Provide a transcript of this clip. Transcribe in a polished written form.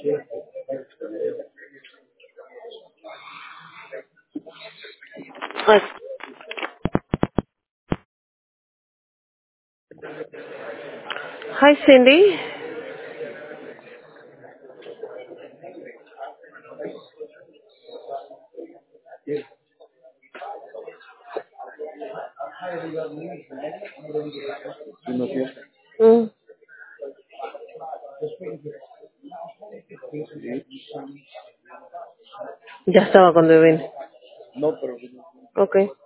Pues, hi Cindy. Mm, ya estaba cuando vine. Ok.